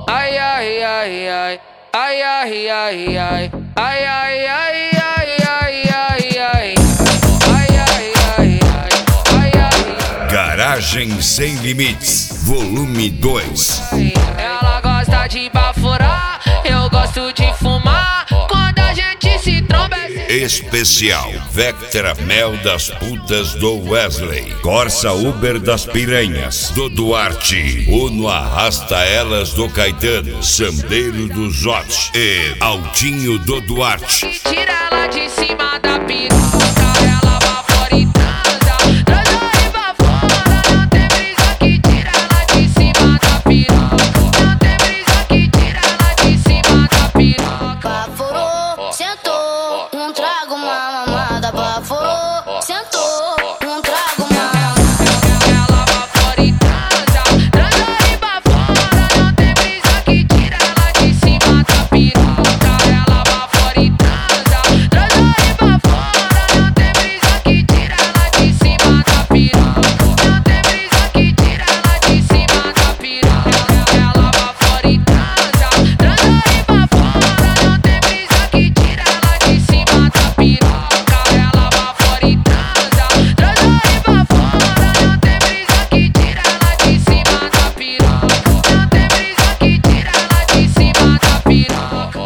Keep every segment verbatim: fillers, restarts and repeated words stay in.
Ai, ai, ai, ai. Ai, ai, ai, ai. Ai, ai, ai, ai, ai, ai, ai. Ai, ai, ai, ai. Ai, ai. Garagem Sem Limites, volume dois. Ela gosta de baforar, eu gosto de fumar. Quando a gente se tromba é Especial Vectra Mel das Putas do Wesley, Corsa Uber das Piranhas do Duarte, Uno Arrasta Elas do Caetano, Sambeiro do Zote e Altinho do Duarte. tira ela de cima da piroca, ela bafora e transa, transa e bafora. Não tem brisa que tira ela de cima da piroca. Não tem brisa que tira ela de cima da piroca. Baforou, sentou, um trago, uma mamada. Baforou, sentou, um trago, uma mamada. Ela bafora e transa, transa e bafora. Não tem brisa que tira ela de cima da piroca. Ela bafora e transa, transa e bafora. Não tem brisa que tira ela de cima da piroca. Não tem brisa que tira ela de cima da piroca. Ela bafora e transa, transa e bafora. Não tem brisa que tira ela de cima da piroca. Ela bafora e transa, transa e bafora. Não tem brisa que tira ela de cima da piroca. Não tem brisa que tira ela de cima da piroca.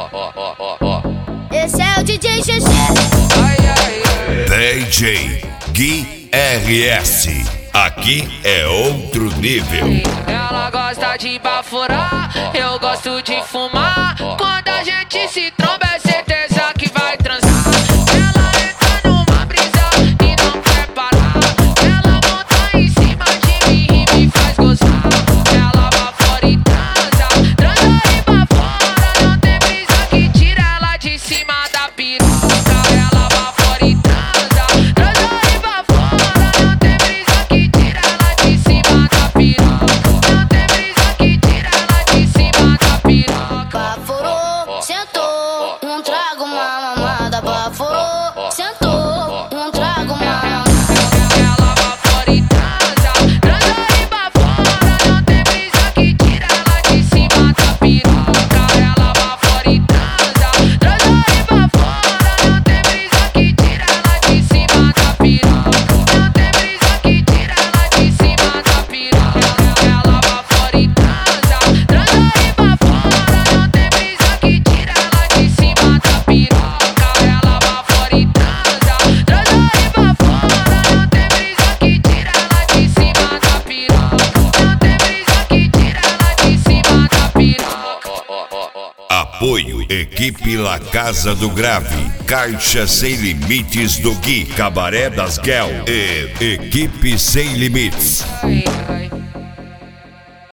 Esse é o D J Xexé. Ai, ai, ai. D J Gui R S, aqui é outro nível. Ela gosta de baforar, eu gosto de fumar. Quando a gente se tromba é certeza que vai transar. Ela entra numa brisa e não quer parar. Ela monta em cima de mim e me faz gozar. Ela bafora e transa, transa e bafora. Não tem brisa que tira ela de cima da piroca. Ela bafora e transa, transa e bafora. Não tem brisa que tira ela de cima da piroca. Não tem brisa que tira ela de cima da piroca. Baforou, sentou, um trago, uma mamada. Baforou, sentou, um trago, uma mamada. Ela bafora e transa, transa e bafora. Não tem brisa que tira ela de cima da piroca. Ela bafora e transa, transa e bafora. Não tem brisa que tira ela de cima da piroca. Não tem brisa que tira ela de cima da piroca. Ela bafora e transa, transa e bafora. Não tem brisa que tira ela de cima da piroca. Ela bafora e transa, transa e bafora. Não tem brisa que tira ela de cima da piroca. Não tem brisa que tira ela de cima da piroca. Apoio Equipe La Casa do Grave, Caixa Sem Limites do Gui, Cabaré das Guel e Equipe Sem Limites. Ai, ai.